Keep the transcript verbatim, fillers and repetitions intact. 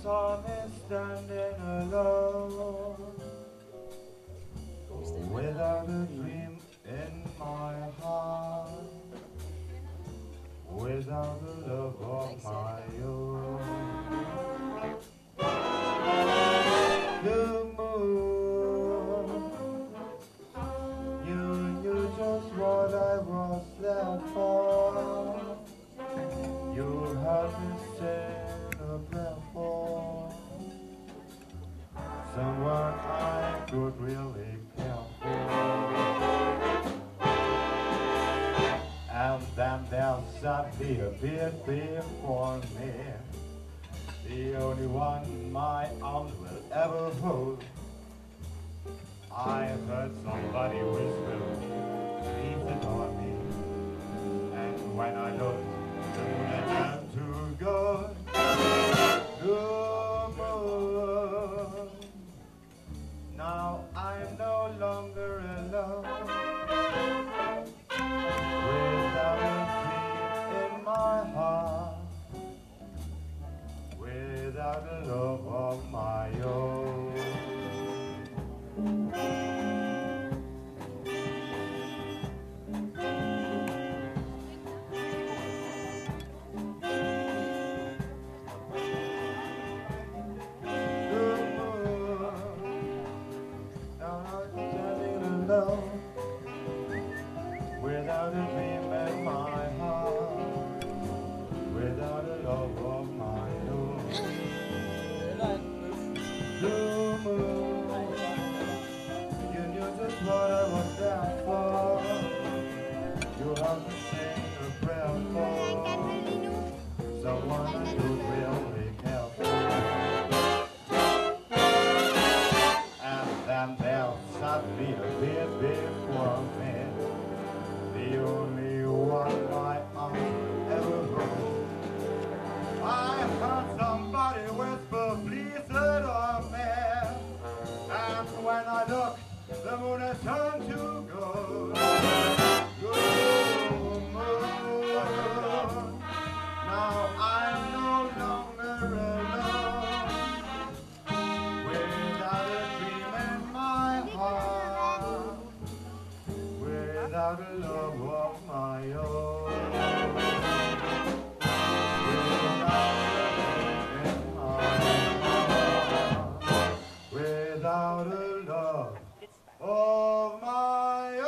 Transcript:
saw me standing alone, without a dream in my heart, without a love of my own. The moon, you knew just what I was there for. You had me sing a prayer for someone I could really care for. And then there suddenly appeared before me, the only one my arms will ever hold. I heard somebody whisper, please adore me. And when I looked, the moon had turned to gold. The moon, now I'm no longer alone, without a dream in my heart, without a love of my own. Without a dream in my heart, without a love of my own. Blue moon, you knew just what I was there for. You have to sing a prayer for someone I could really care for. And then there suddenly appeared before me, the only one my arms will ever hold. I heard somebody whisper, please adore me. And when I looked, the moon had turned to gold. Gold moon, now I'm no longer alone, without a dream in my heart, without a love of my own, without a love of my own.